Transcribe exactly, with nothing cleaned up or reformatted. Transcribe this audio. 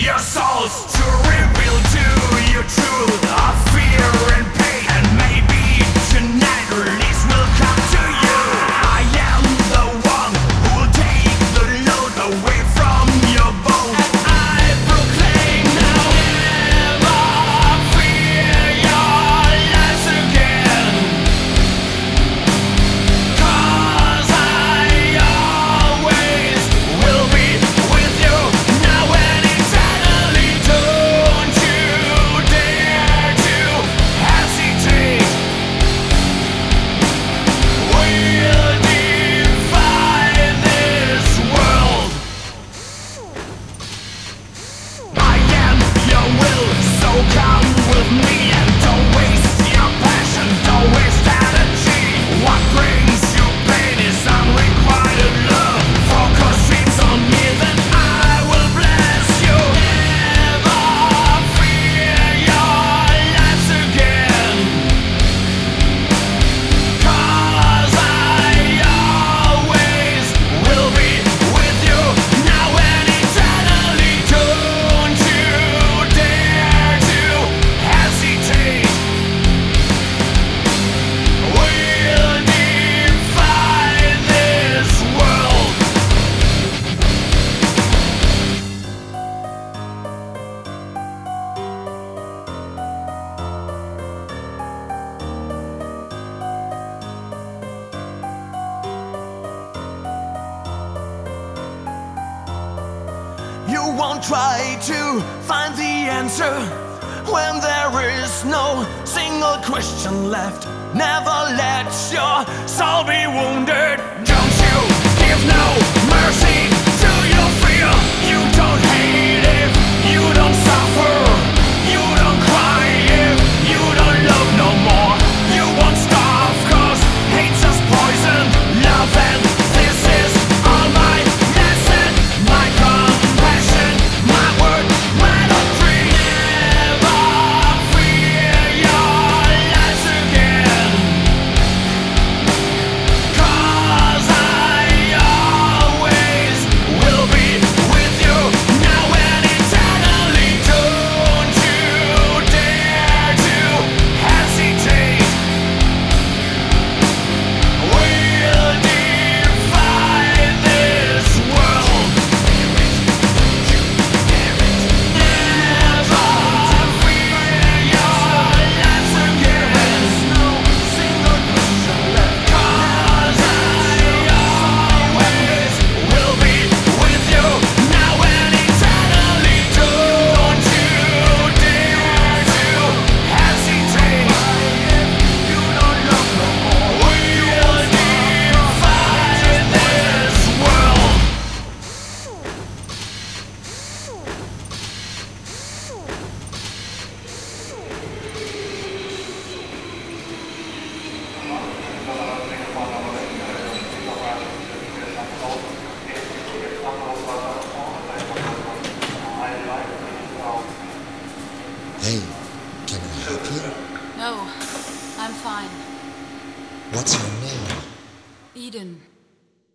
your souls to reveal to you truth of fear and pain. And maybe tonight release will come to you. I am the one who will take the load away from your bones. And I proclaim now, never fear your lives again. 'Cause I always will be with you now and eternally. Don't you dare to hesitate. We'll defy this world. I am your will, so come with me and don't waste your passion, don't waste energy. What brings you pain is unrequited love. Focus dreams on me, then I will bless you. Never fear your lives again. 'Cause I always will be with you now and eternally. Don't you dare to hesitate. We'll defy this world. You won't try to find the answer when there is no single question left. Never let your soul be wounded. Don't you give no mercy to your fear. You don't hate if you don't suffer. You don't cry if you don't love no more. You won't starve 'cause hate's just poison. Love, and this is all my lesson. My compassion, my word, my doctrine. Never fear your lives again. 'Cause I always will be with you now and eternally. Don't you dare to hesitate. We'll defy this world. Never fear your lives again. No single question left. 'Cause I always will be with you now and eternally. Don't you dare to hesitate. You don't love no more. We'll defy this world. Hey, can I help you? No, I'm fine. What's your name? Eden.